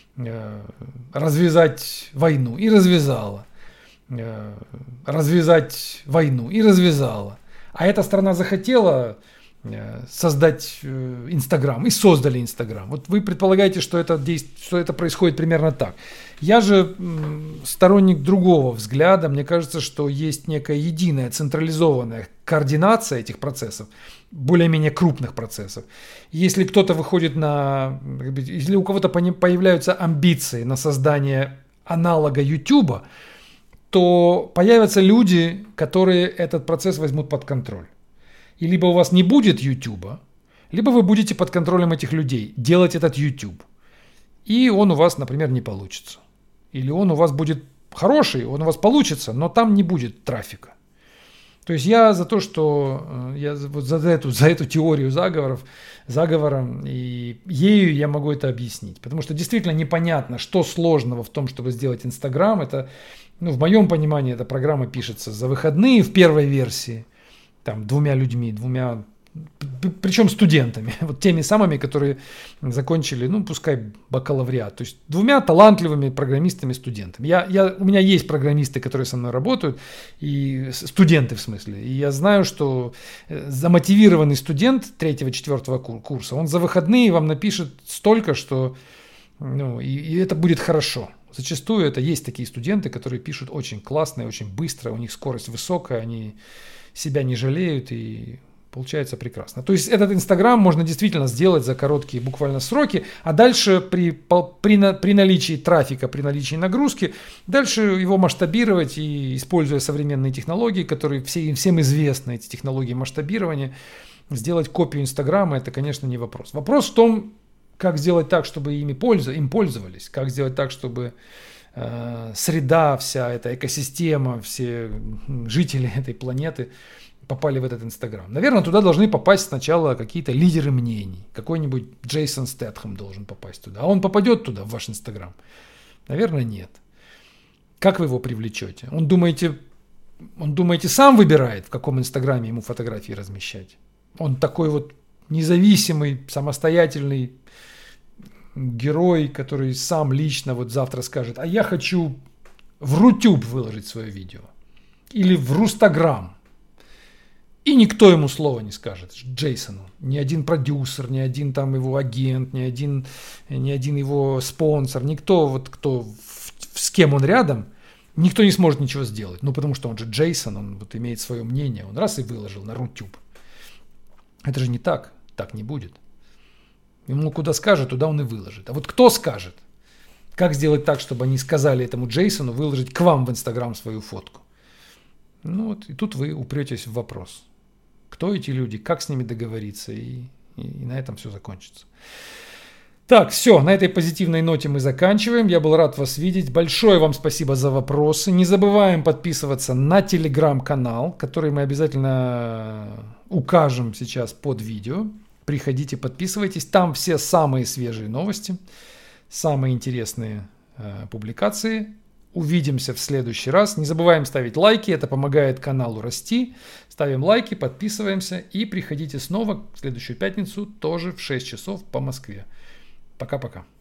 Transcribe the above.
развязать войну, и развязала. Развязать войну, и развязала. А эта страна захотела создать Инстаграм, и создали Инстаграм. Вот вы предполагаете, что это происходит примерно так. Я же сторонник другого взгляда. Мне кажется, что есть некая единая централизованная координация этих процессов, более-менее крупных процессов. Если кто-то выходит если у кого-то появляются амбиции на создание аналога YouTube, то появятся люди, которые этот процесс возьмут под контроль. И либо у вас не будет YouTube, либо вы будете под контролем этих людей делать этот YouTube. И он у вас, например, не получится. Или он у вас будет хороший, он у вас получится, но там не будет трафика. То есть я за то, что я вот за эту теорию заговора, и ею я могу это объяснить. Потому что действительно непонятно, что сложного в том, чтобы сделать Инстаграм. Это, в моем понимании, эта программа пишется за выходные в первой версии. Там 2 людьми, причем студентами, вот теми самыми, которые закончили, пускай бакалавриат, то есть 2 талантливыми программистами-студентами. У меня есть программисты, которые со мной работают, и студенты в смысле, и я знаю, что замотивированный студент 3-4 курса, он за выходные вам напишет столько, что, и это будет хорошо. Зачастую это есть такие студенты, которые пишут очень классно и очень быстро, у них скорость высокая, они себя не жалеют, и получается прекрасно. То есть этот Инстаграм можно действительно сделать за короткие буквально сроки, а дальше при наличии трафика, при наличии нагрузки, дальше его масштабировать и, используя современные технологии, которые всем известны, эти технологии масштабирования, сделать копию Инстаграма, это, конечно, не вопрос. Вопрос в том, как сделать так, чтобы им пользовались, как сделать так, чтобы среда, вся эта экосистема, все жители этой планеты попали в этот Инстаграм. Наверное, туда должны попасть сначала какие-то лидеры мнений. Какой-нибудь Джейсон Стэтхэм должен попасть туда. А он попадет туда, в ваш Инстаграм? Наверное, нет. Как вы его привлечете? Он, думаете, сам выбирает, в каком Инстаграме ему фотографии размещать? Он такой вот независимый, самостоятельный герой, который сам лично вот завтра скажет: а я хочу в Рутюб выложить свое видео. Или в Рустаграм. И никто ему слова не скажет, Джейсону. Ни один продюсер, ни один там его агент, ни один его спонсор, никто, вот кто, с кем он рядом, никто не сможет ничего сделать. Потому что он же Джейсон, он вот имеет свое мнение. Он раз и выложил на Рутюб. Это же не так. Так не будет. Ему куда скажет, туда он и выложит. А вот кто скажет? Как сделать так, чтобы они сказали этому Джейсону выложить к вам в Инстаграм свою фотку? И тут вы упретесь в вопрос. Кто эти люди, как с ними договориться, и на этом все закончится. Так, все, на этой позитивной ноте мы заканчиваем. Я был рад вас видеть. Большое вам спасибо за вопросы. Не забываем подписываться на телеграм-канал, который мы обязательно укажем сейчас под видео. Приходите, подписывайтесь. Там все самые свежие новости, самые интересные публикации. Увидимся в следующий раз. Не забываем ставить лайки, это помогает каналу расти. Ставим лайки, подписываемся и приходите снова в следующую пятницу, тоже в 6 часов по Москве. Пока-пока.